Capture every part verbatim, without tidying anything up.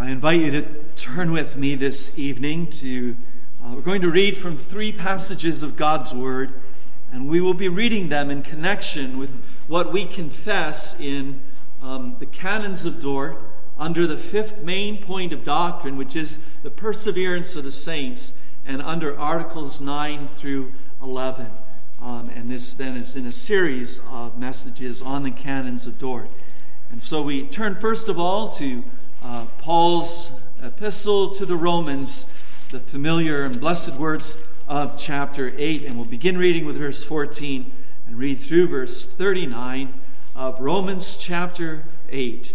I invite you to turn with me this evening to, uh, we're going to read from three passages of God's Word, and we will be reading them in connection with what we confess in um, the Canons of Dort under the fifth main point of doctrine, which is the perseverance of the saints, and under Articles nine through eleven. Um, and this then is in a series of messages on the Canons of Dort. And so we turn first of all to Uh, Paul's epistle to the Romans, the familiar and blessed words of chapter eight. And we'll begin reading with verse fourteen and read through verse thirty-nine of Romans chapter eight.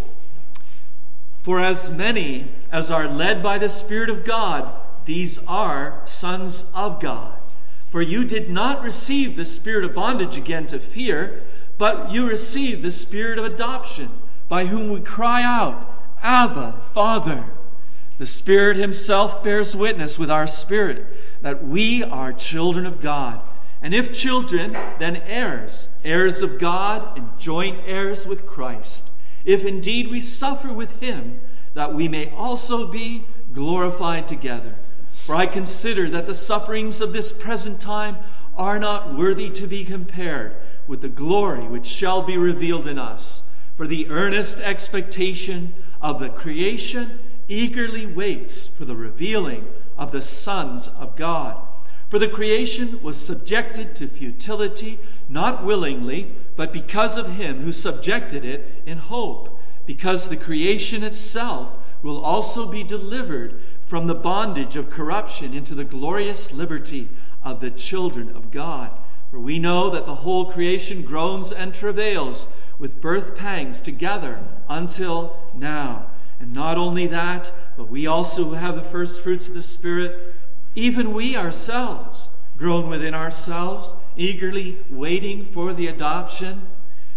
For as many as are led by the Spirit of God, these are sons of God. For you did not receive the spirit of bondage again to fear, but you received the spirit of adoption, by whom we cry out, Abba, Father. The Spirit himself bears witness with our spirit that we are children of God. And if children, then heirs, heirs of God and joint heirs with Christ. If indeed we suffer with him, that we may also be glorified together. For I consider that the sufferings of this present time are not worthy to be compared with the glory which shall be revealed in us. For the earnest expectation of the creation eagerly waits for the revealing of the sons of God. For the creation was subjected to futility, not willingly, but because of him who subjected it in hope, because the creation itself will also be delivered from the bondage of corruption into the glorious liberty of the children of God. For we know that the whole creation groans and travails with birth pangs together until now. And not only that, but we also who have the first fruits of the Spirit, even we ourselves groan within ourselves, eagerly waiting for the adoption,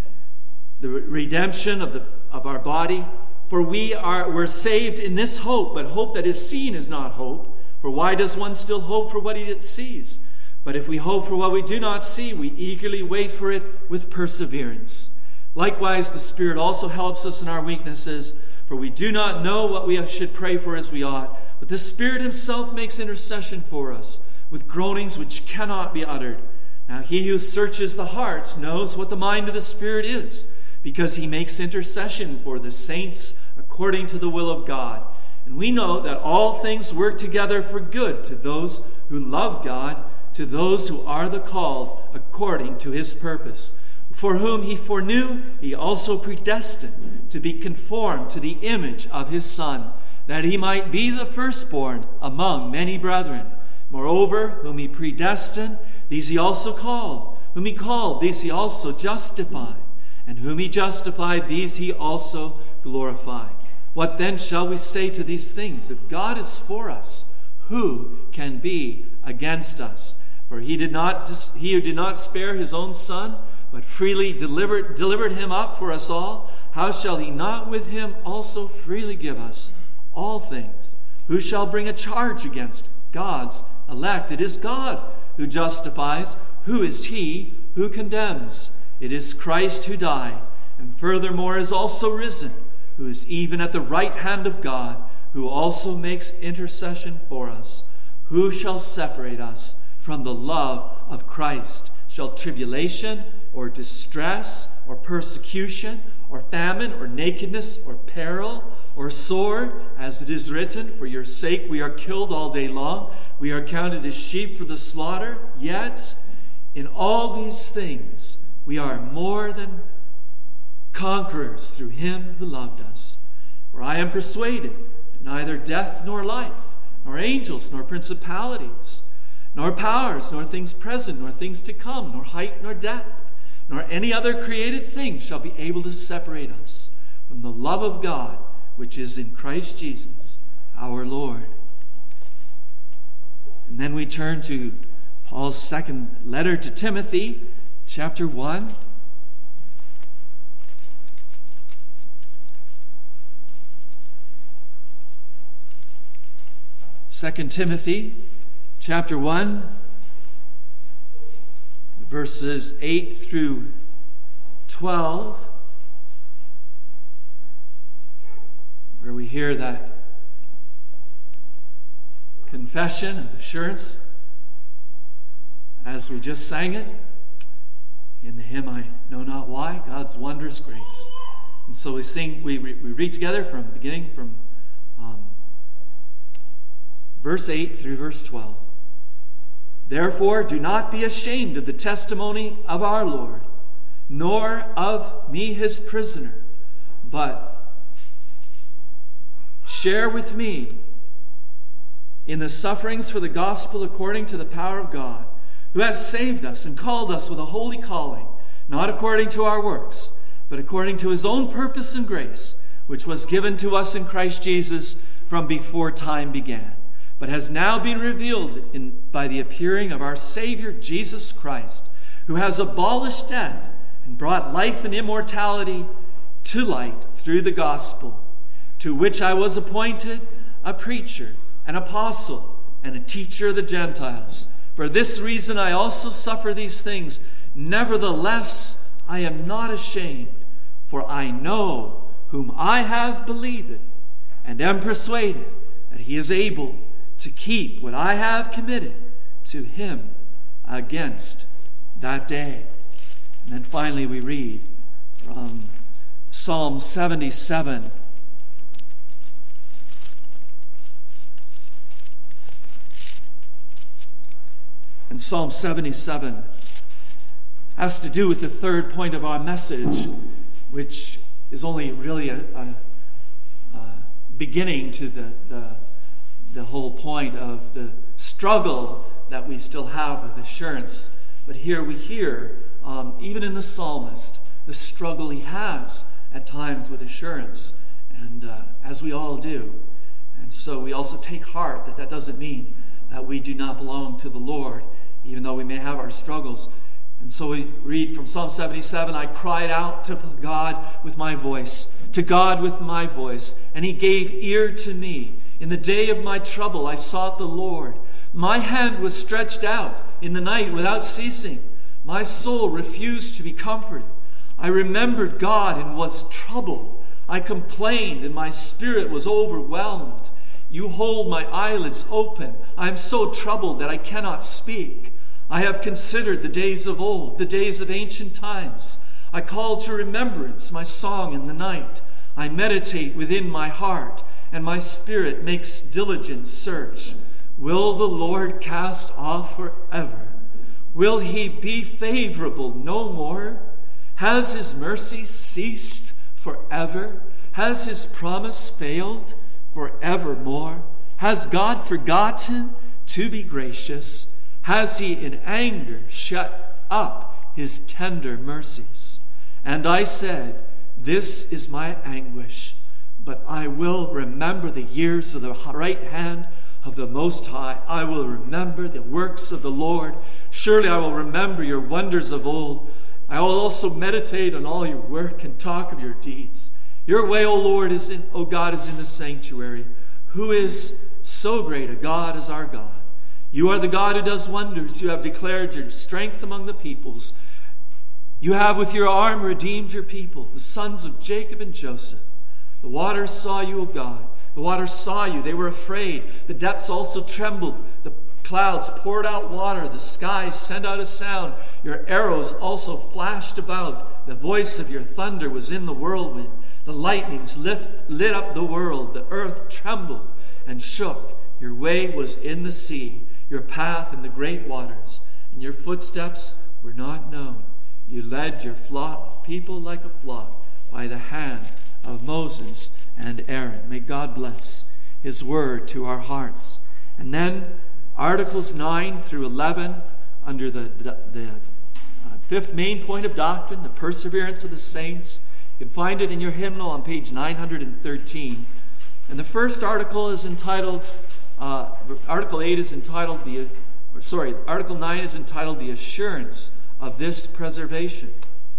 the redemption of the of our body. For we are we're saved in this hope, but hope that is seen is not hope. For why does one still hope for what he sees? But if we hope for what we do not see, we eagerly wait for it with perseverance. Likewise, the Spirit also helps us in our weaknesses, for we do not know what we should pray for as we ought, but the Spirit himself makes intercession for us with groanings which cannot be uttered. Now he who searches the hearts knows what the mind of the Spirit is, because he makes intercession for the saints according to the will of God. And we know that all things work together for good to those who love God, to those who are the called according to his purpose. For whom he foreknew, he also predestined to be conformed to the image of his Son, that he might be the firstborn among many brethren. Moreover, whom he predestined, these he also called. Whom he called, these he also justified. And whom he justified, these he also glorified. What then shall we say to these things? If God is for us, who can be against us? For he did not, he who did not spare his own Son, but freely delivered, delivered him up for us all, how shall he not with him also freely give us all things? Who shall bring a charge against God's elect? It is God who justifies. Who is he who condemns? It is Christ who died, and furthermore is also risen, who is even at the right hand of God, who also makes intercession for us. Who shall separate us from the love of Christ? Shall tribulation, or distress, or persecution, or famine, or nakedness, or peril, or sword? As it is written, for your sake we are killed all day long. We are counted as sheep for the slaughter. Yet, in all these things, we are more than conquerors through him who loved us. For I am persuaded that neither death nor life, nor angels, nor principalities, nor powers, nor things present, nor things to come, nor height, nor depth, nor any other created thing shall be able to separate us from the love of God, which is in Christ Jesus, our Lord. And then we turn to Paul's second letter to Timothy, chapter one. Second Timothy, chapter one, verses eight through twelve, where we hear that confession of assurance as we just sang it in the hymn, I Know Not Why, God's Wondrous Grace. And so we sing, we, we read together from beginning from um, verse eight through verse twelve. Therefore, do not be ashamed of the testimony of our Lord, nor of me his prisoner, but share with me in the sufferings for the gospel according to the power of God, who has saved us and called us with a holy calling, not according to our works, but according to his own purpose and grace, which was given to us in Christ Jesus from before time began, but has now been revealed in, by the appearing of our Savior Jesus Christ, who has abolished death and brought life and immortality to light through the gospel, to which I was appointed a preacher, an apostle, and a teacher of the Gentiles. For this reason I also suffer these things. Nevertheless, I am not ashamed, for I know whom I have believed, and am persuaded that he is able to keep what I have committed to him against that day. And then finally we read from Psalm seventy-seven. And Psalm seventy-seven has to do with the third point of our message, which is only really a, a, a beginning to the, the, the whole point of the struggle that we still have with assurance. But here we hear, um, even in the psalmist, the struggle he has at times with assurance, and uh, as we all do. And so we also take heart that that doesn't mean that we do not belong to the Lord, even though we may have our struggles. And so we read from Psalm seventy-seven, I cried out to God with my voice, to God with my voice, and he gave ear to me. In the day of my trouble I sought the Lord. My hand was stretched out in the night without ceasing. My soul refused to be comforted. I remembered God and was troubled. I complained and my spirit was overwhelmed. You hold my eyelids open. I am so troubled that I cannot speak. I have considered the days of old, the days of ancient times. I call to remembrance my song in the night. I meditate within my heart, and my spirit makes diligent search. Will the Lord cast off forever? Will he be favorable no more? Has his mercy ceased forever? Has his promise failed forevermore? Has God forgotten to be gracious? Has he in anger shut up his tender mercies? And I said, this is my anguish, but I will remember the years of the right hand of the Most High. I will remember the works of the Lord. Surely I will remember your wonders of old. I will also meditate on all your work and talk of your deeds. Your way, O Lord, is in, O God, is in the sanctuary. Who is so great a God as our God? You are the God who does wonders. You have declared your strength among the peoples. You have with your arm redeemed your people, the sons of Jacob and Joseph. The waters saw you, O God. The waters saw you. They were afraid. The depths also trembled. The clouds poured out water. The skies sent out a sound. Your arrows also flashed about. The voice of your thunder was in the whirlwind. The lightnings lift, lit up the world. The earth trembled and shook. Your way was in the sea, your path in the great waters, and your footsteps were not known. You led your flock, people like a flock, by the hand of Moses and Aaron. May God bless his word to our hearts. And then Articles nine through eleven, under the, the, the uh, fifth main point of doctrine, the perseverance of the saints. You can find it in your hymnal on page nine hundred thirteen. And the first article is entitled, uh, Article eight is entitled, the, or sorry, Article nine is entitled, The Assurance of This Preservation.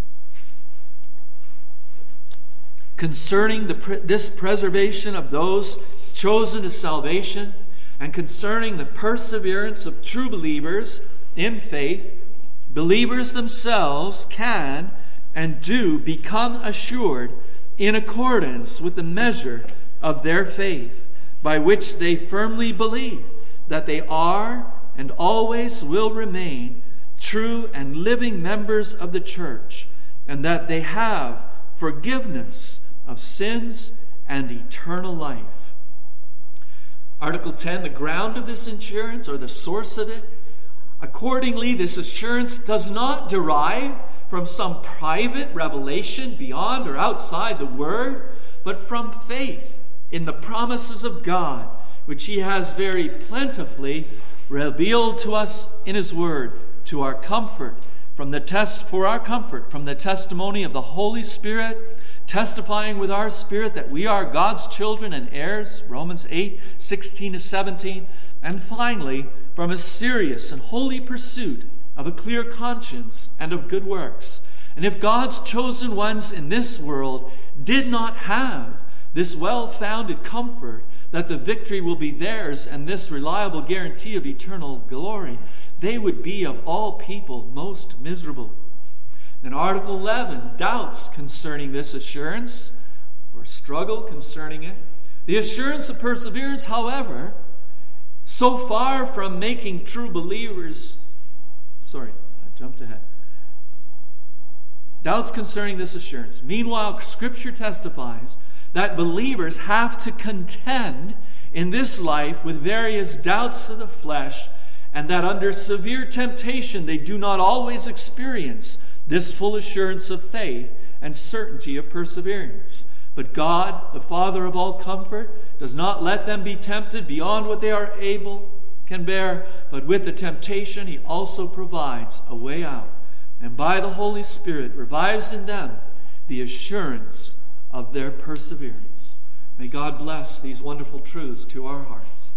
Concerning the, this preservation of those chosen to salvation, and concerning the perseverance of true believers in faith, believers themselves can and do become assured in accordance with the measure of their faith, by which they firmly believe that they are and always will remain true and living members of the church, and that they have forgiveness of sins and eternal life. Article ten, the ground of this assurance, or the source of it. Accordingly, this assurance does not derive from some private revelation beyond or outside the Word, but from faith in the promises of God, which He has very plentifully revealed to us in His Word, to our comfort, from the test for our comfort, from the testimony of the Holy Spirit, testifying with our spirit that we are God's children and heirs, Romans eight, sixteen to seventeen, and finally, from a serious and holy pursuit of a clear conscience and of good works. And if God's chosen ones in this world did not have this well-founded comfort that the victory will be theirs and this reliable guarantee of eternal glory, they would be of all people most miserable. In Article eleven, doubts concerning this assurance, or struggle concerning it. The assurance of perseverance, however, so far from making true believers, sorry, I jumped ahead. Doubts concerning this assurance. Meanwhile, Scripture testifies that believers have to contend in this life with various doubts of the flesh, and that under severe temptation they do not always experience this full assurance of faith and certainty of perseverance. But God, the Father of all comfort, does not let them be tempted beyond what they are able, can bear, but with the temptation He also provides a way out, and by the Holy Spirit revives in them the assurance of their perseverance. May God bless these wonderful truths to our hearts.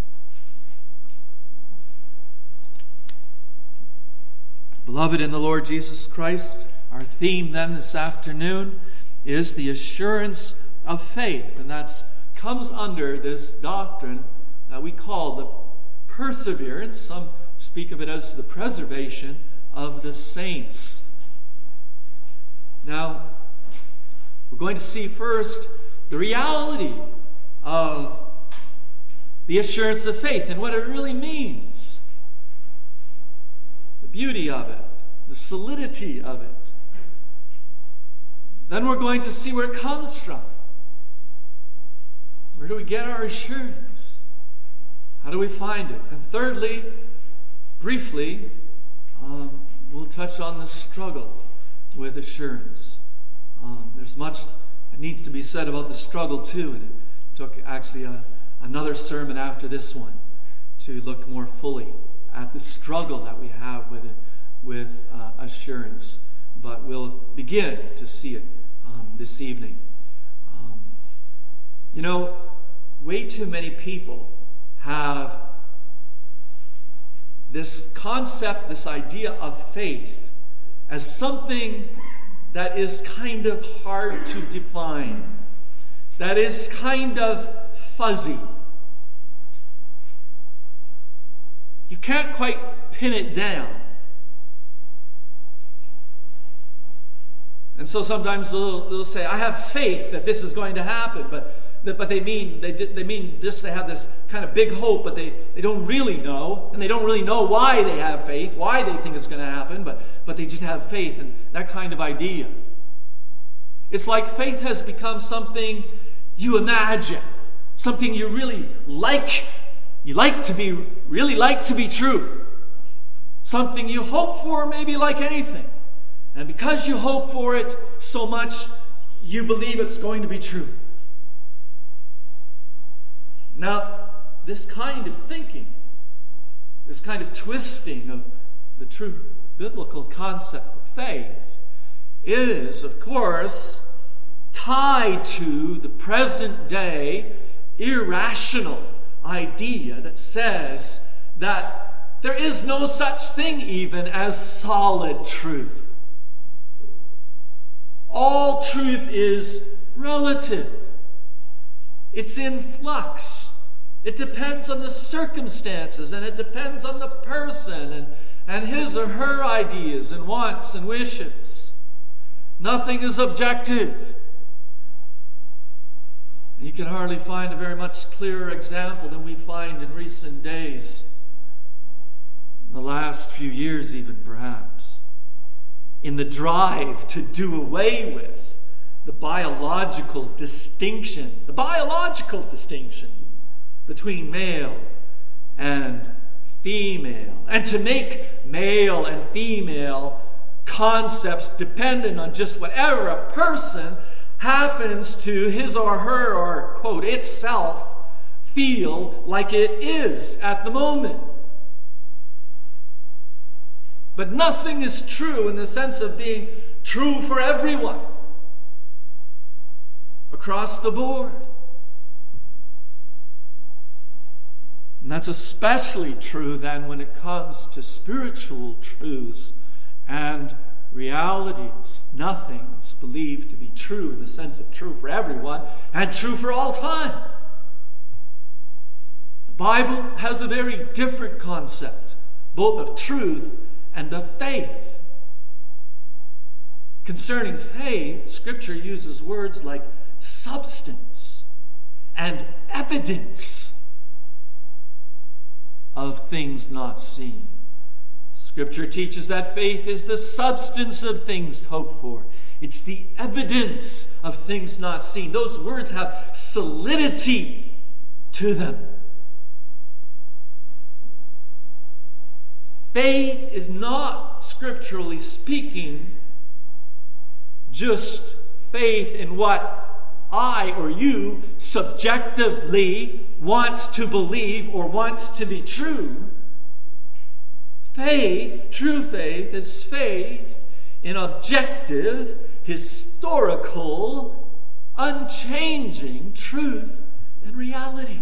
Beloved in the Lord Jesus Christ, our theme then this afternoon is the assurance of faith, and that comes under this doctrine that we call the perseverance. Some speak of it as the preservation of the saints. Now, we're going to see first the reality of the assurance of faith and what it really means. The beauty of it, the solidity of it. Then we're going to see where it comes from. Where do we get our assurance? How do we find it? And thirdly, briefly, um, we'll touch on the struggle with assurance. Um, there's much that needs to be said about the struggle too, and it took actually a, another sermon after this one to look more fully at the struggle that we have with it, with uh, assurance. But we'll begin to see it um, this evening. Um, you know, way too many people have this concept, this idea of faith as something that is kind of hard to define, that is kind of fuzzy. You can't quite pin it down. And so sometimes they'll, they'll say, I have faith that this is going to happen, but but they mean they they mean this. They have this kind of big hope, but they, they don't really know, and they don't really know why they have faith, why they think it's going to happen, but but they just have faith, and that kind of idea. It's like faith has become something you imagine, something you really like, you like to be really like to be true, something you hope for, maybe like anything, and because you hope for it so much, you believe it's going to be true. Now, this kind of thinking, this kind of twisting of the true biblical concept of faith is, of course, tied to the present day irrational idea that says that there is no such thing even as solid truth. All truth is relative. It's in flux. It depends on the circumstances, and it depends on the person and, and his or her ideas and wants and wishes. Nothing is objective. You can hardly find a very much clearer example than we find in recent days in the last few years even perhaps, in the drive to do away with the biological distinction, the biological distinction between male and female, and to make male and female concepts dependent on just whatever a person happens to his or her or, quote, itself feel like it is at the moment. But nothing is true in the sense of being true for everyone across the board. And that's especially true then when it comes to spiritual truths and realities. Nothing is believed to be true in the sense of true for everyone and true for all time. The Bible has a very different concept, both of truth and of faith. Concerning faith, Scripture uses words like substance and evidence of things not seen. Scripture teaches that faith is the substance of things hoped for. It's the evidence of things not seen. Those words have solidity to them. Faith is not, scripturally speaking, just faith in what I or you subjectively wants to believe or wants to be true. Faith, true faith, is faith in objective, historical, unchanging truth and reality.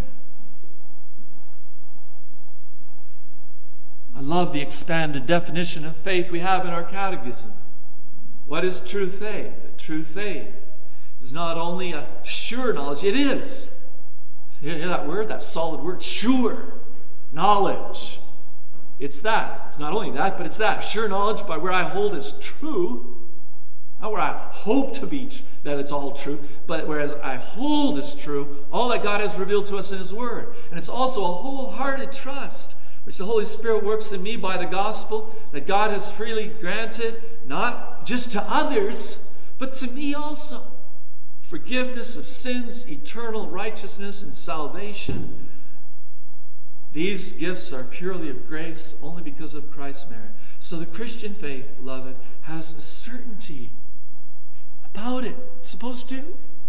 I love the expanded definition of faith we have in our catechism. What is true faith? True faith is not only a sure knowledge, it is. Hear that word, that solid word, sure knowledge. It's that. It's not only that, but it's that. Sure knowledge by where I hold is true. Not where I hope to be, that it's all true, but whereas I hold is true, all that God has revealed to us in His Word. And it's also a wholehearted trust, which the Holy Spirit works in me by the gospel, that God has freely granted, not just to others, but to me also. Forgiveness of sins, eternal righteousness, and salvation. These gifts are purely of grace, only because of Christ's merit. So the Christian faith, beloved, has a certainty about it. It's supposed to.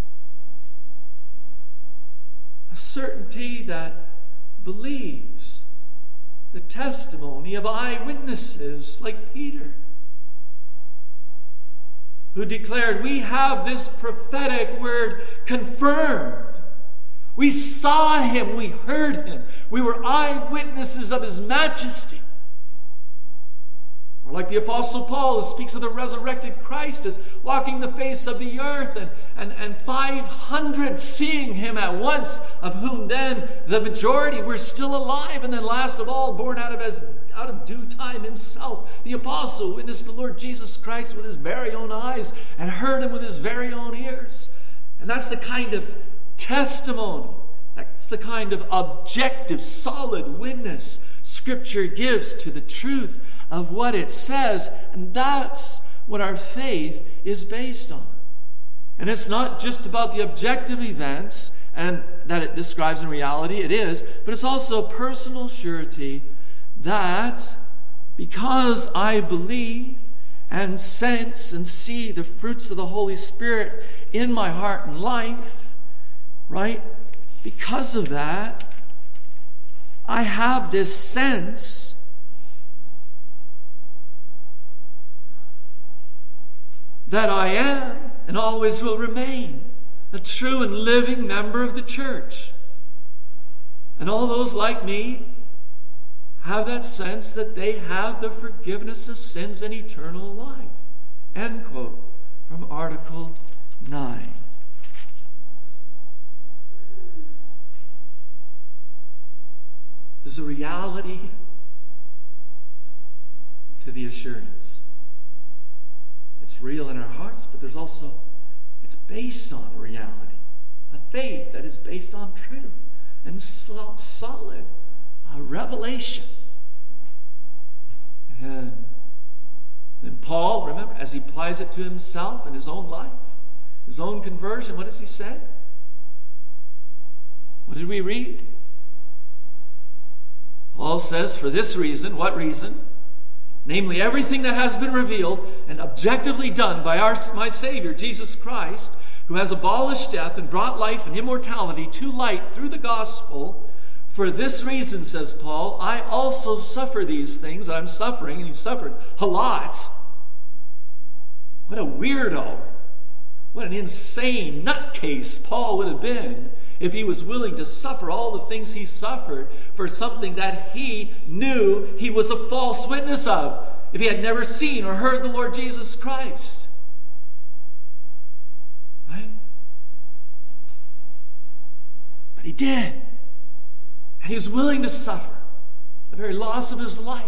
A certainty that believes the testimony of eyewitnesses like Peter, who declared, we have this prophetic word confirmed. We saw Him, we heard Him, we were eyewitnesses of His majesty. Or like the Apostle Paul, who speaks of the resurrected Christ as walking the face of the earth, and, and, and five hundred seeing Him at once, of whom then the majority were still alive, and then last of all, born out of as out of due time Himself. The Apostle witnessed the Lord Jesus Christ with his very own eyes and heard Him with his very own ears. And that's the kind of testimony, that's the kind of objective, solid witness Scripture gives to the truth of what it says, and that's what our faith is based on. And it's not just about the objective events and that it describes in reality, it is, but it's also personal surety that because I believe and sense and see the fruits of the Holy Spirit in my heart and life, right? Because of that, I have this sense that I am and always will remain a true and living member of the church. And all those like me have that sense that they have the forgiveness of sins and eternal life. End quote from Article nine. There's a reality to the assurance. It's real in our hearts, but there's also, it's based on reality. A faith that is based on truth and solid uh, revelation. And then Paul, remember, as he applies it to himself and his own life, his own conversion, what does he say? What did we read? Paul says, for this reason, what reason? Namely, everything that has been revealed and objectively done by our, my Savior, Jesus Christ, who has abolished death and brought life and immortality to light through the gospel. For this reason, says Paul, I also suffer these things. I'm suffering, and he suffered a lot. What a weirdo. What an insane nutcase Paul would have been if he was willing to suffer all the things he suffered for something that he knew he was a false witness of, if he had never seen or heard the Lord Jesus Christ. Right? But he did. And he was willing to suffer the very loss of his life.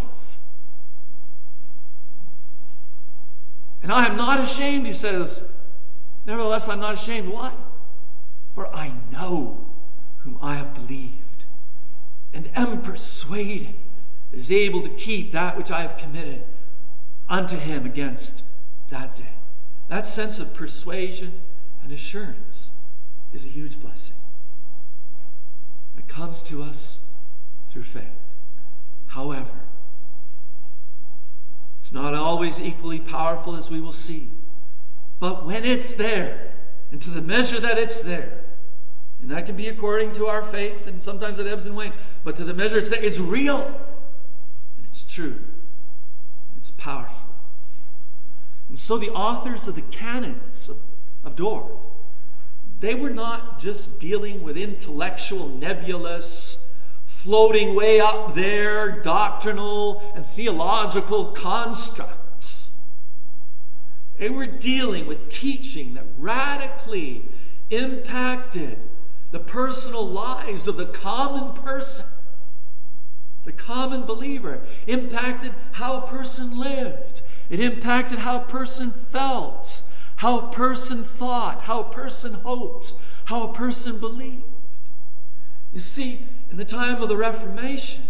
And I am not ashamed, he says. Nevertheless, I'm not ashamed. Why? For I know whom I have believed, and am persuaded that is able to keep that which I have committed unto him against that day. That sense of persuasion and assurance is a huge blessing that comes to us through faith. However, it's not always equally powerful, as we will see. But when it's there, and to the measure that it's there, and that can be according to our faith, and sometimes it ebbs and wanes, but to the measure it's there, it's real, and it's true, and it's powerful. And so the authors of the canons of, of Dort, they were not just dealing with intellectual, nebulous, floating way up there, doctrinal and theological constructs. They were dealing with teaching that radically impacted the personal lives of the common person, the common believer. Impacted how a person lived. It impacted how a person felt, how a person thought, how a person hoped, how a person believed. You see, in the time of the Reformation,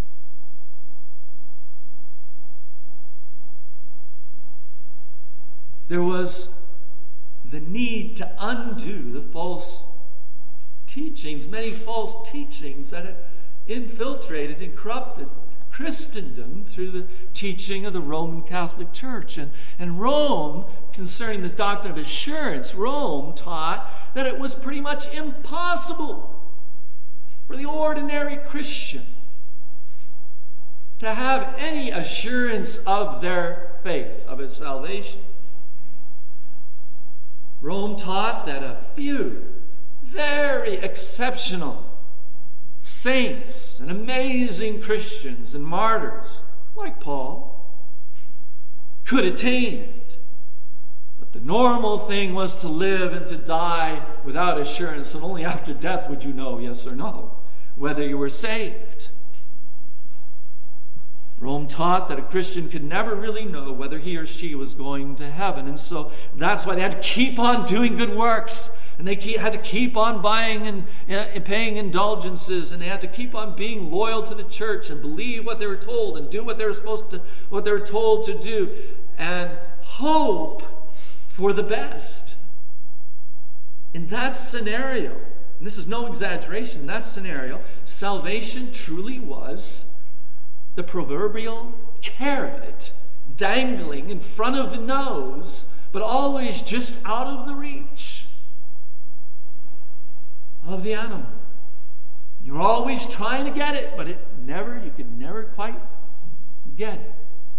there was the need to undo the false teachings, many false teachings that had infiltrated and corrupted Christendom through the teaching of the Roman Catholic Church. And, and Rome, concerning the doctrine of assurance, Rome taught that it was pretty much impossible for the ordinary Christian to have any assurance of their faith, of his salvation. Rome taught that a few very exceptional saints and amazing Christians and martyrs, like Paul, could attain it. But the normal thing was to live and to die without assurance, and only after death would you know, yes or no, whether you were saved. Rome taught that a Christian could never really know whether he or she was going to heaven. And so that's why they had to keep on doing good works. And they had to keep on buying and, and paying indulgences. And they had to keep on being loyal to the church and believe what they were told and do what they were supposed to, what they were told to do. And hope for the best. In that scenario, and this is no exaggeration, in that scenario, salvation truly was the proverbial carrot dangling in front of the nose, but always just out of the reach of the animal. You're always trying to get it, but it never, you could never quite get it.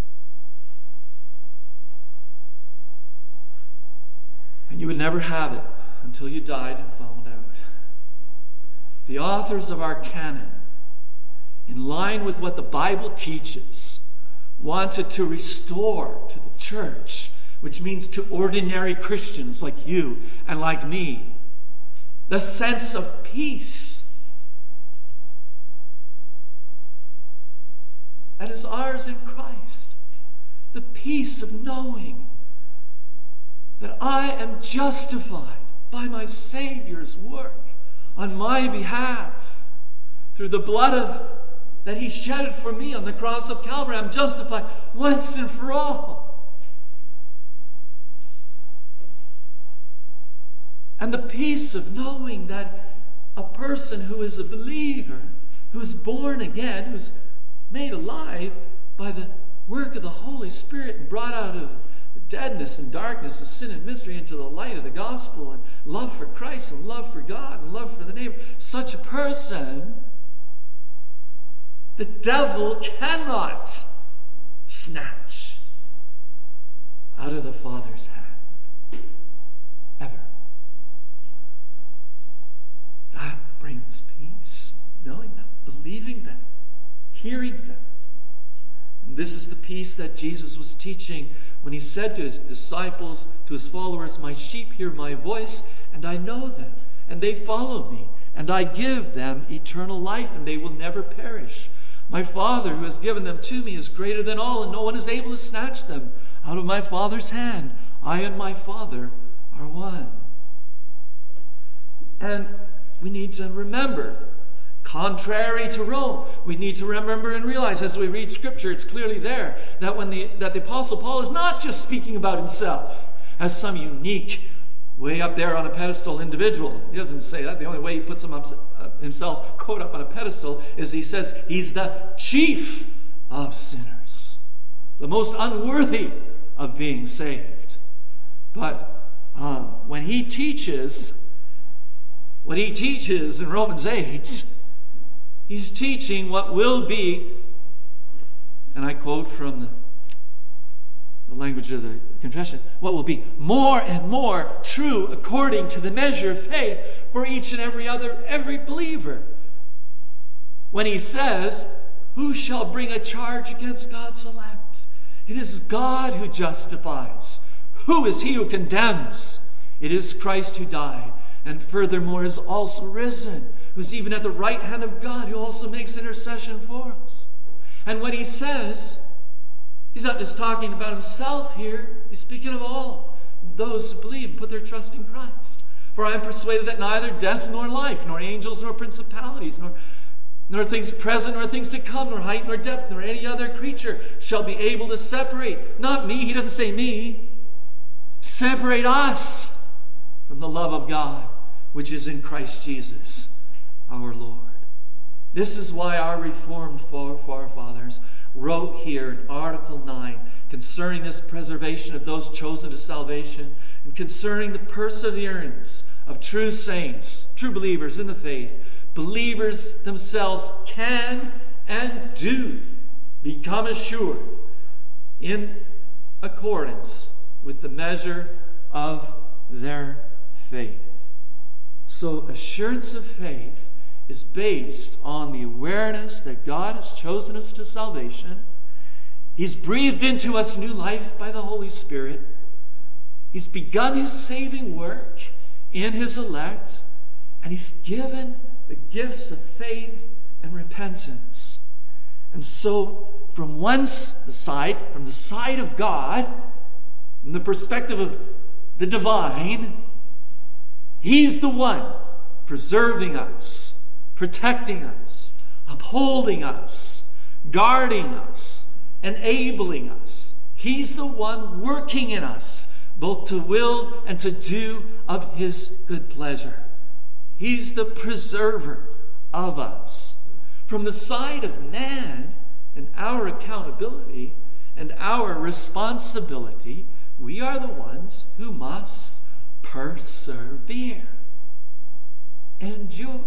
And you would never have it until you died and found out. The authors of our canon, in line with what the Bible teaches, wanted to restore to the church, which means to ordinary Christians like you and like me, the sense of peace that is ours in Christ. The peace of knowing that I am justified by my Savior's work on my behalf through the blood of that he shed it for me on the cross of Calvary. I'm justified once and for all. And the peace of knowing that a person who is a believer, who's born again, who's made alive by the work of the Holy Spirit and brought out of the deadness and darkness of sin and mystery into the light of the gospel and love for Christ and love for God and love for the neighbor, such a person, the devil cannot snatch out of the Father's hand. Ever. That brings peace, knowing that, believing that, hearing that. And this is the peace that Jesus was teaching when he said to his disciples, to his followers, "My sheep hear my voice, and I know them, and they follow me, and I give them eternal life, and they will never perish. My Father who has given them to me is greater than all, and no one is able to snatch them out of my Father's hand. I and my Father are one." And we need to remember, contrary to Rome, we need to remember and realize as we read Scripture, it's clearly there, that when the that the Apostle Paul is not just speaking about himself as some unique, way up there on a pedestal individual. He doesn't say that. The only way he puts him up, uh, himself, quote, up on a pedestal is he says he's the chief of sinners, the most unworthy of being saved. But um, when he teaches what he teaches in Romans eight, he's teaching what will be, and I quote from the, the language of the confession, what will be more and more true according to the measure of faith for each and every other, every believer. When he says, "Who shall bring a charge against God's elect? It is God who justifies. Who is he who condemns? It is Christ who died, and furthermore is also risen, who's even at the right hand of God, who also makes intercession for us." And when he says, he's not just talking about himself here, he's speaking of all those who believe and put their trust in Christ. "For I am persuaded that neither death nor life, nor angels nor principalities, nor, nor things present nor things to come, nor height nor depth, nor any other creature shall be able to separate," not me, he doesn't say me, "separate us from the love of God, which is in Christ Jesus, our Lord." This is why our Reformed forefathers wrote here in Article nine concerning this preservation of those chosen to salvation and concerning the perseverance of true saints, true believers in the faith. Believers themselves can and do become assured in accordance with the measure of their faith. So assurance of faith is based on the awareness that God has chosen us to salvation. He's breathed into us new life by the Holy Spirit. He's begun his saving work in his elect, and he's given the gifts of faith and repentance. And so from one side, from the side of God, from the perspective of the divine, he's the one preserving us, protecting us, upholding us, guarding us, enabling us. He's the one working in us, both to will and to do of his good pleasure. He's the preserver of us. From the side of man and our accountability and our responsibility, we are the ones who must persevere, endure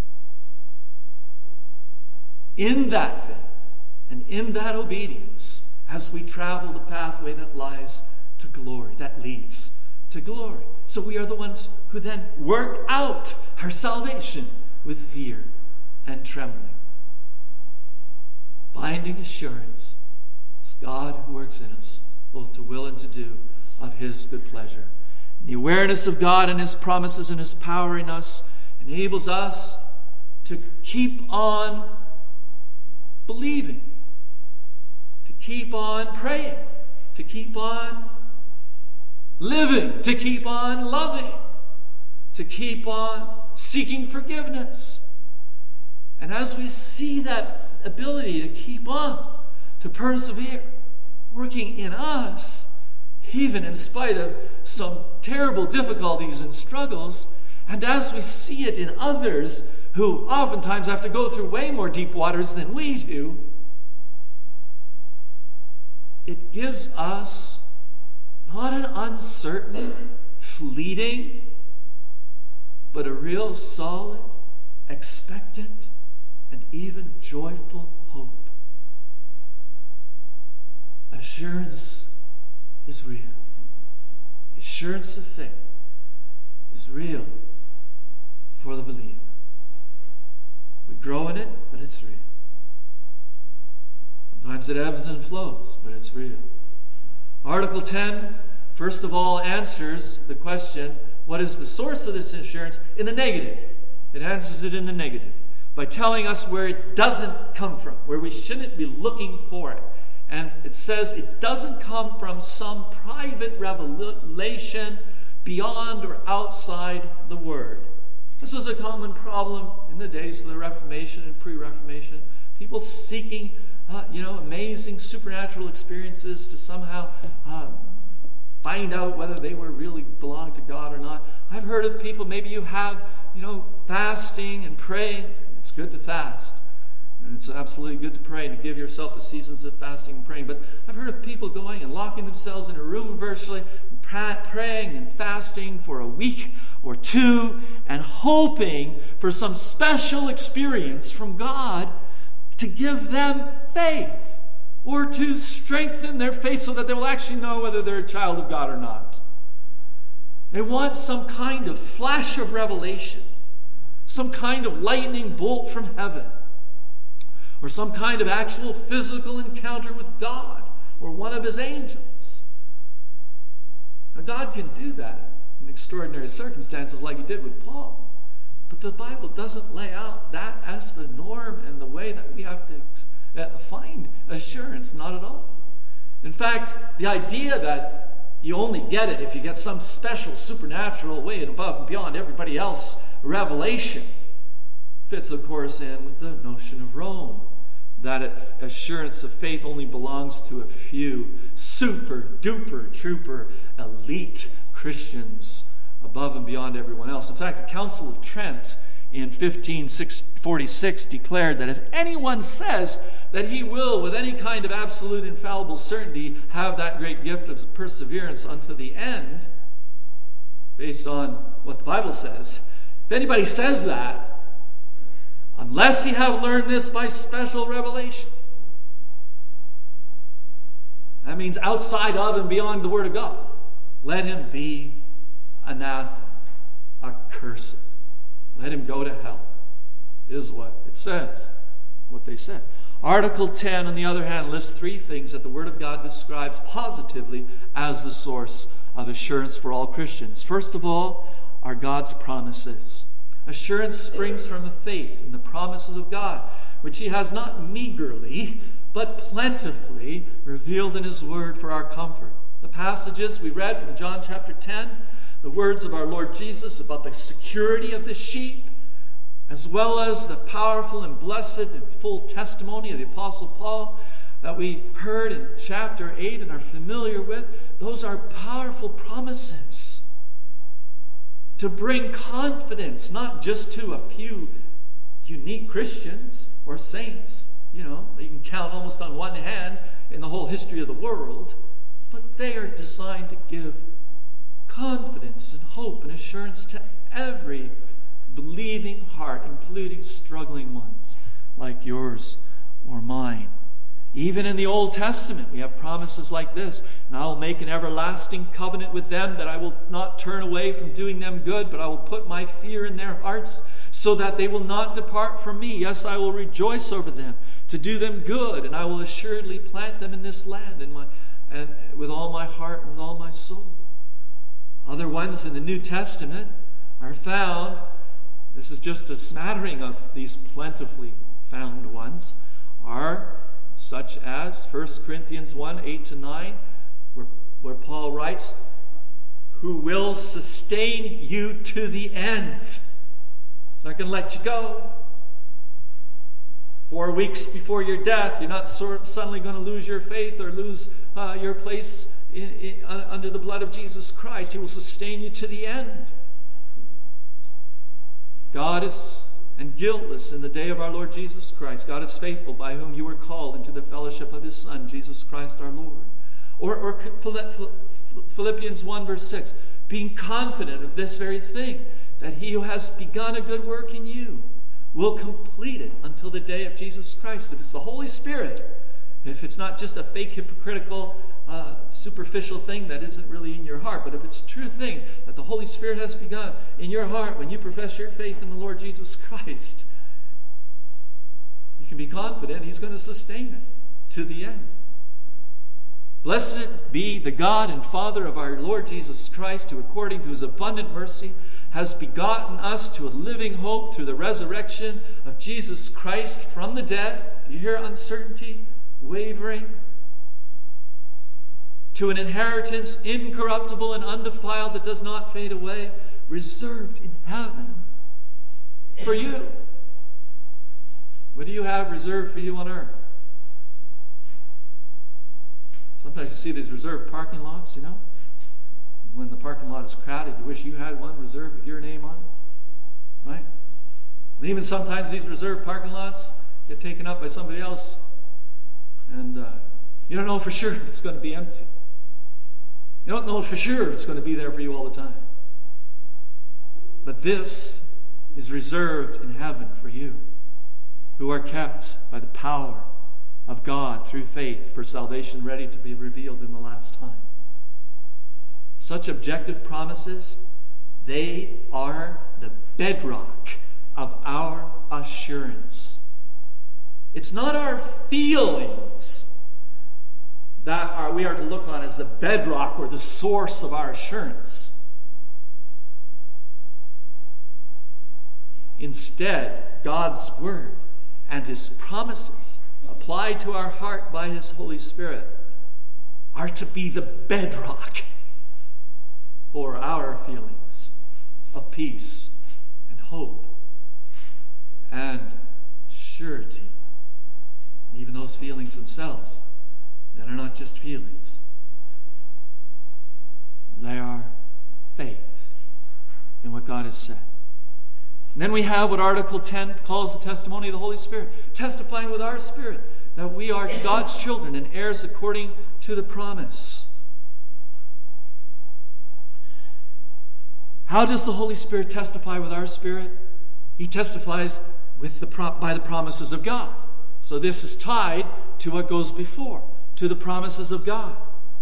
in that faith and in that obedience as we travel the pathway that lies to glory, that leads to glory. So we are the ones who then work out our salvation with fear and trembling. Binding assurance, it's God who works in us, both to will and to do of his good pleasure. The awareness of God and his promises and his power in us enables us to keep on believing, to keep on praying, to keep on living, to keep on loving, to keep on seeking forgiveness. And as we see that ability to keep on, to persevere, working in us, even in spite of some terrible difficulties and struggles, and as we see it in others who oftentimes have to go through way more deep waters than we do, it gives us not an uncertain, fleeting, but a real solid, expectant, and even joyful hope. Assurance is real. Assurance of faith is real for the believer. We grow in it, but it's real. Sometimes it ebbs and flows, but it's real. Article ten, first of all, answers the question, what is the source of this assurance? In the negative. It answers it in the negative by telling us where it doesn't come from, where we shouldn't be looking for it. And it says it doesn't come from some private revelation beyond or outside the Word. This was a common problem in the days of the Reformation and pre-Reformation. People seeking, uh, you know, amazing supernatural experiences to somehow uh, find out whether they were really belong to God or not. I've heard of people, maybe you have, you know, fasting and praying. It's good to fast. And it's absolutely good to pray and to give yourself to seasons of fasting and praying. But I've heard of people going and locking themselves in a room virtually, praying and fasting for a week or two, and hoping for some special experience from God to give them faith or to strengthen their faith so that they will actually know whether they're a child of God or not. They want some kind of flash of revelation, some kind of lightning bolt from heaven, or some kind of actual physical encounter with God or one of His angels. Now, God can do that in extraordinary circumstances like He did with Paul. But the Bible doesn't lay out that as the norm and the way that we have to find assurance, not at all. In fact, the idea that you only get it if you get some special supernatural way and above and beyond everybody else revelation fits, of course, in with the notion of Rome, that assurance of faith only belongs to a few super duper trooper elite Christians above and beyond everyone else. In fact, the Council of Trent in fifteen forty-six declared that if anyone says that he will, with any kind of absolute infallible certainty, have that great gift of perseverance unto the end, based on what the Bible says, if anybody says that, unless he have learned this by special revelation, that means outside of and beyond the Word of God, let him be anathema, accursed. Let him go to hell, is what it says, what they said. Article ten, on the other hand, lists three things that the Word of God describes positively as the source of assurance for all Christians. First of all, are God's promises. Assurance springs from the faith in the promises of God, which He has not meagerly, but plentifully revealed in His Word for our comfort. The passages we read from John chapter ten, the words of our Lord Jesus about the security of the sheep, as well as the powerful and blessed and full testimony of the Apostle Paul that we heard in chapter eight and are familiar with, those are powerful promises to bring confidence not just to a few unique Christians or saints, you know, that you can count almost on one hand in the whole history of the world, but they are designed to give confidence and hope and assurance to every believing heart, including struggling ones like yours or mine. Even in the Old Testament, we have promises like this: and I will make an everlasting covenant with them, that I will not turn away from doing them good, but I will put my fear in their hearts, so that they will not depart from me. Yes, I will rejoice over them, to do them good, and I will assuredly plant them in this land, in my, and with all my heart and with all my soul. Other ones in the New Testament are found, this is just a smattering of these plentifully found ones, are such as First Corinthians one, eight to nine, where, where Paul writes, who will sustain you to the end. He's not going to let you go. Four weeks before your death, you're not suddenly going to lose your faith or lose uh, your place in, in, uh, under the blood of Jesus Christ. He will sustain you to the end. God is and guiltless in the day of our Lord Jesus Christ. God is faithful, by whom you were called into the fellowship of his Son, Jesus Christ our Lord. Or, or Philippians one verse six, being confident of this very thing, that he who has begun a good work in you will complete it until the day of Jesus Christ. If it's the Holy Spirit, if it's not just a fake, hypocritical, uh, superficial thing that isn't really in your heart, but if it's a true thing that the Holy Spirit has begun in your heart when you profess your faith in the Lord Jesus Christ, you can be confident he's going to sustain it to the end. Blessed be the God and Father of our Lord Jesus Christ, who according to his abundant mercy has begotten us to a living hope through the resurrection of Jesus Christ from the dead. Do you hear uncertainty, wavering? To an inheritance incorruptible and undefiled that does not fade away, reserved in heaven for you. What do you have reserved for you on earth? Sometimes you see these reserved parking lots, you know. When the parking lot is crowded, you wish you had one reserved with your name on it, right? And even sometimes these reserved parking lots get taken up by somebody else, and uh, you don't know for sure if it's going to be empty. You don't know for sure if it's going to be there for you all the time. But this is reserved in heaven for you, who are kept by the power of God through faith for salvation ready to be revealed in the last time. Such objective promises, they are the bedrock of our assurance. It's not our feelings that are, we are to look on as the bedrock or the source of our assurance. Instead, God's Word and His promises applied to our heart by His Holy Spirit are to be the bedrock for our feelings of peace and hope and surety. Even those feelings themselves that are not just feelings. They are faith in what God has said. And then we have what Article ten calls the testimony of the Holy Spirit, testifying with our spirit that we are God's children and heirs according to the promise. How does the Holy Spirit testify with our spirit? He testifies with the pro- by the promises of God. So this is tied to what goes before, to the promises of God.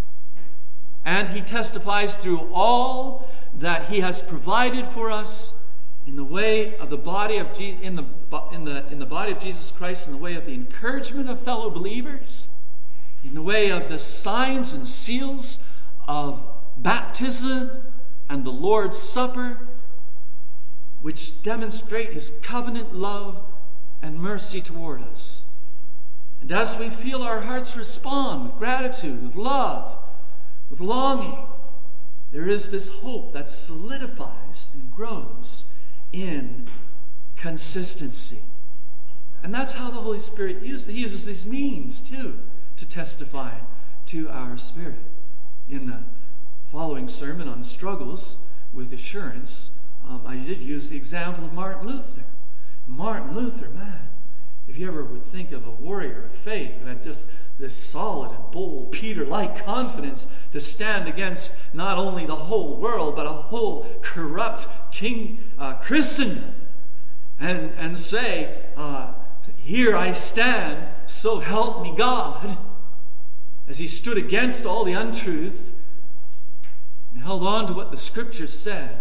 And he testifies through all that he has provided for us in the way of the body of Je- in the in the in the body of Jesus Christ, in the way of the encouragement of fellow believers, in the way of the signs and seals of baptism and the Lord's Supper, which demonstrate his covenant love and mercy toward us. And as we feel our hearts respond with gratitude, with love, with longing, there is this hope that solidifies and grows in consistency. And that's how the Holy Spirit uses. He uses these means, too, to testify to our spirit. In the following sermon on struggles with assurance, um, I did use the example of Martin Luther. Martin Luther, man, if you ever would think of a warrior of faith who had just this solid and bold Peter-like confidence to stand against not only the whole world, but a whole corrupt king uh, Christendom, and, and say, uh, here I stand, so help me God, as he stood against all the untruth and held on to what the Scriptures said.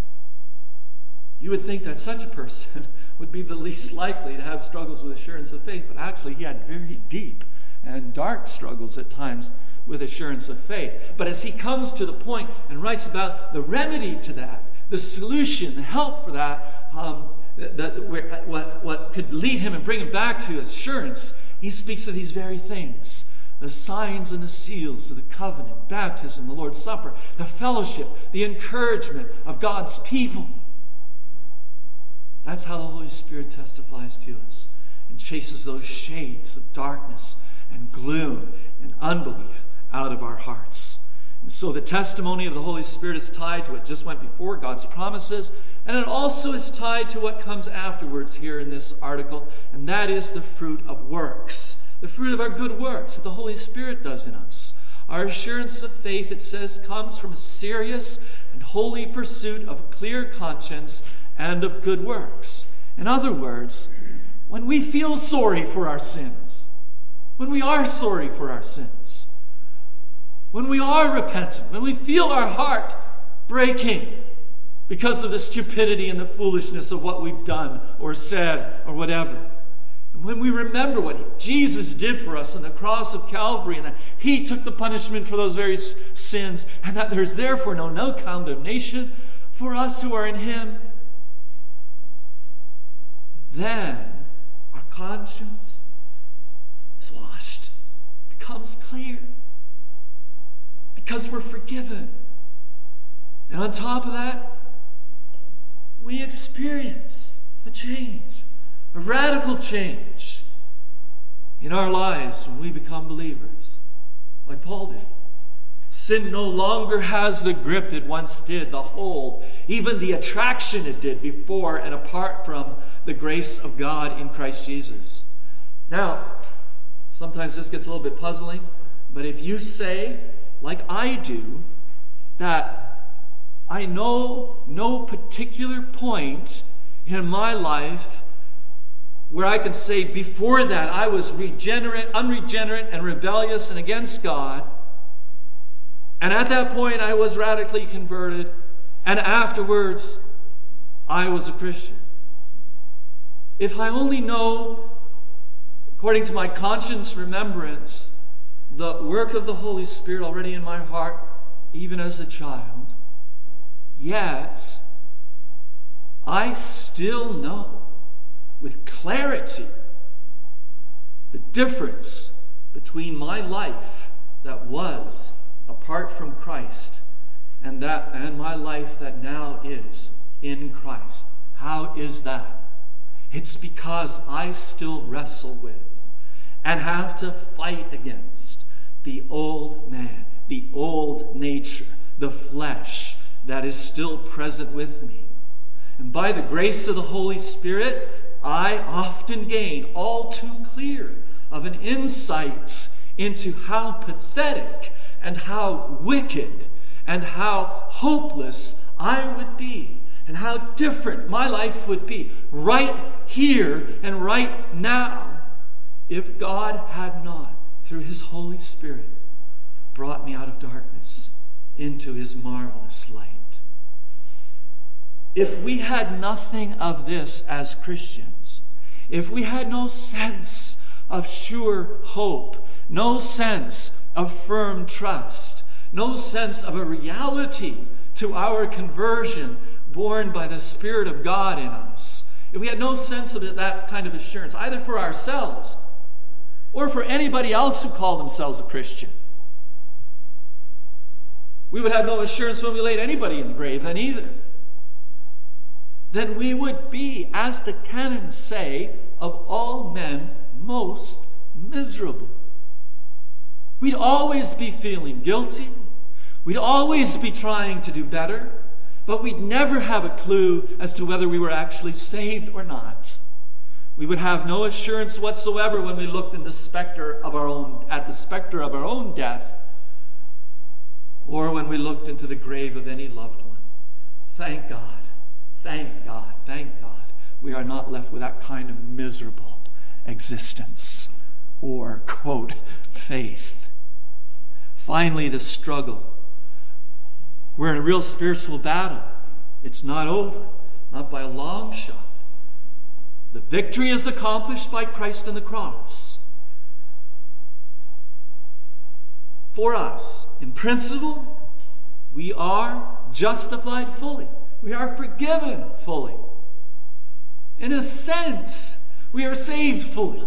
You would think that such a person would be the least likely to have struggles with assurance of faith, but actually he had very deep and dark struggles at times with assurance of faith. But as he comes to the point and writes about the remedy to that, the solution, the help for that, um, that where, what, what could lead him and bring him back to assurance, he speaks of these very things. The signs and the seals of the covenant, baptism, the Lord's Supper, the fellowship, the encouragement of God's people. That's how the Holy Spirit testifies to us. and chases those shades of darkness and gloom and unbelief out of our hearts. And so the testimony of the Holy Spirit is tied to what just went before, God's promises, and it also is tied to what comes afterwards here in this article, and that is the fruit of works. The fruit of our good works that the Holy Spirit does in us. Our assurance of faith, it says, comes from a serious and holy pursuit of a clear conscience and of good works. In other words, when we feel sorry for our sins, when we are sorry for our sins, when we are repentant, when we feel our heart breaking because of the stupidity and the foolishness of what we've done or said or whatever, and when we remember what Jesus did for us on the cross of Calvary, and that he took the punishment for those very sins, and that there is therefore no, no condemnation for us who are in him, then our conscience is washed, becomes clear, because we're forgiven. And on top of that, we experience a change, a radical change in our lives when we become believers, like Paul did. Sin no longer has the grip it once did, the hold, even the attraction it did before and apart from the grace of God in Christ Jesus. Now, sometimes this gets a little bit puzzling, but if you say, like I do, that I know no particular point in my life where I can say before that I was regenerate, unregenerate, and rebellious and against God, and at that point I was radically converted, and afterwards I was a Christian. If I only know, according to my conscience remembrance, the work of the Holy Spirit already in my heart, even as a child, yet I still know with clarity the difference between my life that was apart from Christ and that and my life that now is in Christ. How is that? It's because I still wrestle with and have to fight against the old man, the old nature, the flesh that is still present with me. And by the grace of the Holy Spirit, I often gain all too clear of an insight into how pathetic and how wicked and how hopeless I would be, and how different my life would be right here and right now if God had not, through his Holy Spirit, brought me out of darkness into his marvelous light. If we had nothing of this as Christians, if we had no sense of sure hope, no sense of firm trust, no sense of a reality to our conversion born by the Spirit of God in us, if we had no sense of that kind of assurance, either for ourselves or for anybody else who called themselves a Christian, we would have no assurance when we laid anybody in the grave then either. Then we would be, as the canons say, of all men most miserable. We'd always be feeling guilty. We'd always be trying to do better. But we'd never have a clue as to whether we were actually saved or not. We would have no assurance whatsoever when we looked in the specter of our own, at the specter of our own death, or when we looked into the grave of any loved one. Thank God. Thank God, thank God, we are not left with that kind of miserable existence or, quote, faith. Finally, the struggle. We're in a real spiritual battle. It's not over, not by a long shot. The victory is accomplished by Christ on the cross. For us, in principle, we are justified fully. We are forgiven fully. In a sense, we are saved fully.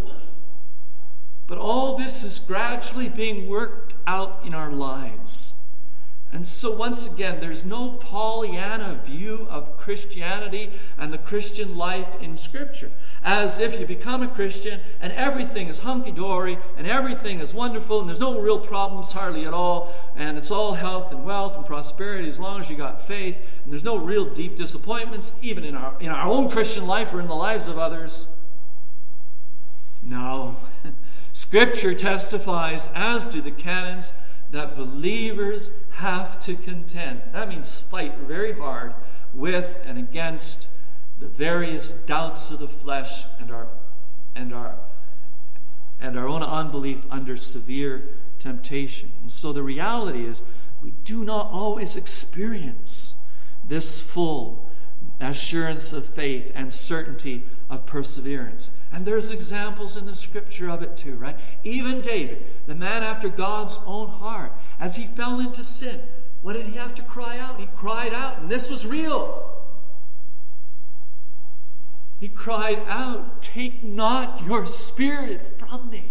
But all this is gradually being worked out in our lives And so once again, there's no Pollyanna view of Christianity and the Christian life in Scripture. As if you become a Christian and everything is hunky-dory and everything is wonderful and there's no real problems hardly at all, and it's all health and wealth and prosperity as long as you got faith, and there's no real deep disappointments even in our, in our own Christian life or in the lives of others. No. Scripture testifies, as do the canons, that believers have to contend. That means fight very hard with and against the various doubts of the flesh and our and our and our own unbelief under severe temptation. And so the reality is we do not always experience this full assurance of faith and certainty of perseverance. And there's examples in the Scripture of it too, right? Even David, the man after God's own heart, as he fell into sin, what did he have to cry out? He cried out, and this was real. He cried out, "Take not your spirit from me."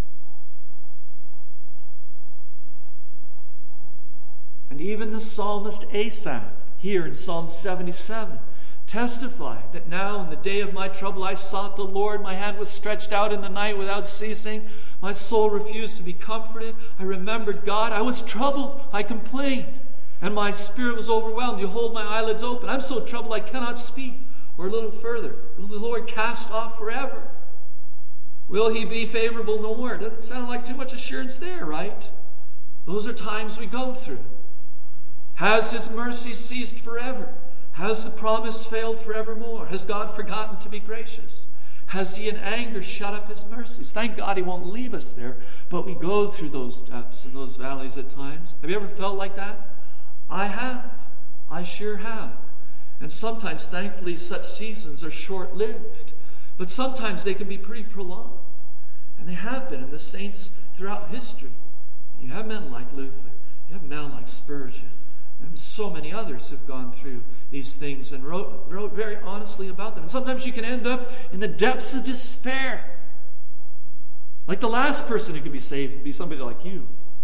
And even the psalmist Asaph, here in Psalm seventy-seven, testified that now in the day of my trouble I sought the Lord. My hand was stretched out in the night without ceasing. My soul refused to be comforted. I remembered God. I was troubled. I complained. And my spirit was overwhelmed. Behold, my eyelids open. I'm so troubled I cannot speak. Or a little further, will the Lord cast off forever? Will he be favorable no more? Doesn't sound like too much assurance there, right? Those are times we go through. Has his mercy ceased forever? Has the promise failed forevermore? Has God forgotten to be gracious? Has he in anger shut up his mercies? Thank God he won't leave us there, but we go through those depths and those valleys at times. Have you ever felt like that? I have. I sure have. And sometimes, thankfully, such seasons are short-lived, but sometimes they can be pretty prolonged. And they have been in the saints throughout history. You have men like Luther. You have men like Spurgeon. And so many others have gone through these things and wrote, wrote very honestly about them. And sometimes you can end up in the depths of despair. Like the last person who could be saved would be somebody like you.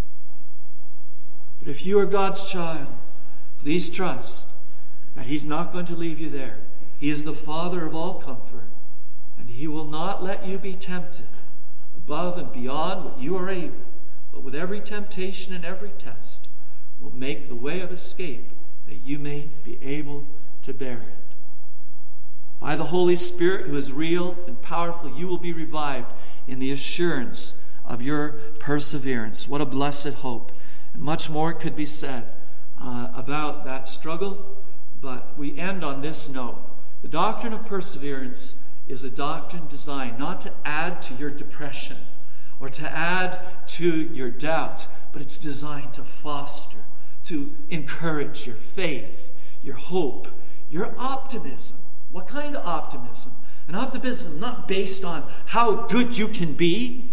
But if you are God's child, please trust that he's not going to leave you there. He is the Father of all comfort, and he will not let you be tempted above and beyond what you are able, but with every temptation and every test will make the way of escape that you may be able to bear it. By the Holy Spirit, who is real and powerful, you will be revived in the assurance of your perseverance. What a blessed hope. And much more could be said uh, about that struggle. But we end on this note. The doctrine of perseverance is a doctrine designed not to add to your depression or to add to your doubt, but it's designed to foster, to encourage your faith, your hope, your optimism. What kind of optimism? An optimism not based on how good you can be.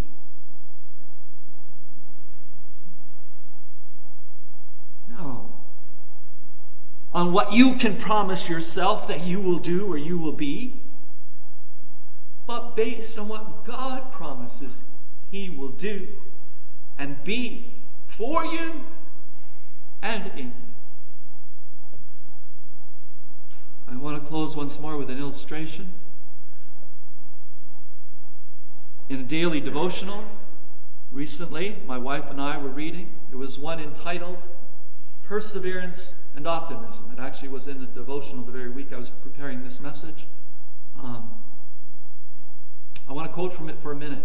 No. On what you can promise yourself that you will do or you will be, but based on what God promises he will do and be for you and in you. I want to close once more with an illustration. In a daily devotional, recently, my wife and I were reading. There was one entitled Perseverance and Optimism. It actually was in the devotional the very week I was preparing this message. Um, I want to quote from it for a minute.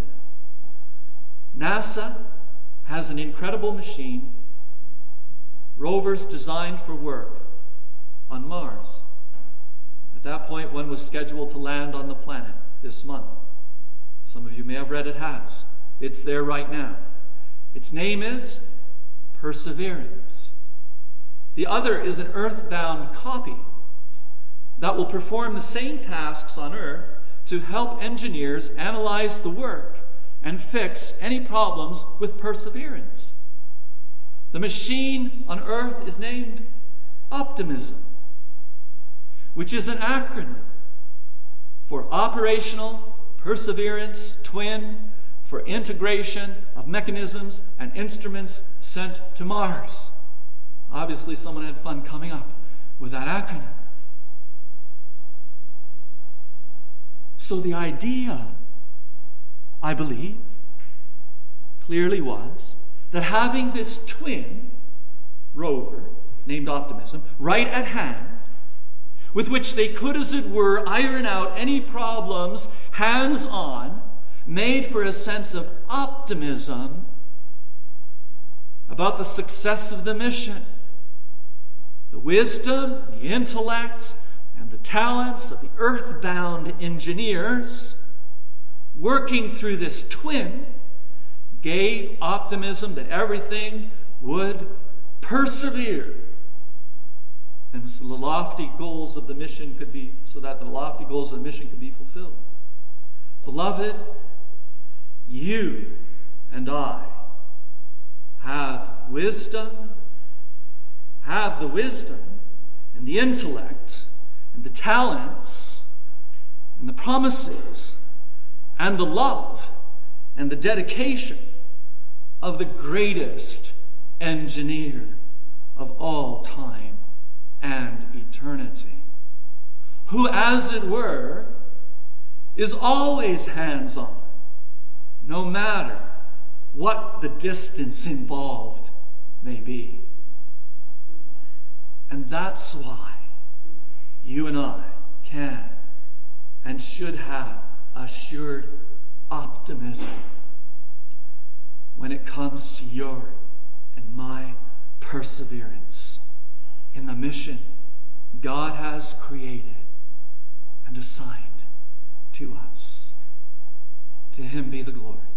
NASA has an incredible machine, rovers designed for work on Mars. At that point, one was scheduled to land on the planet this month. Some of you may have read it has. It's there right now. Its name is Perseverance. The other is an earthbound copy that will perform the same tasks on Earth to help engineers analyze the work and fix any problems with Perseverance. The machine on Earth is named Optimism, which is an acronym for Operational Perseverance Twin for Integration of Mechanisms and Instruments Sent to Mars. Obviously, someone had fun coming up with that acronym. So the idea, I believe, clearly was that having this twin rover named Optimism right at hand, with which they could, as it were, iron out any problems hands-on, made for a sense of optimism about the success of the mission. The wisdom, the intellect, and the talents of the earthbound engineers working through this twin gave optimism that everything would persevere, and so the lofty goals of the mission could be, so that the lofty goals of the mission could be fulfilled. Beloved, you and I have wisdom, have the wisdom and the intellect and the talents and the promises and the love and the dedication of the greatest engineer of all time and eternity, who, as it were, is always hands-on, no matter what the distance involved may be. And that's why you and I can and should have assured optimism when it comes to your and my perseverance in the mission God has created and assigned to us. To Him be the glory.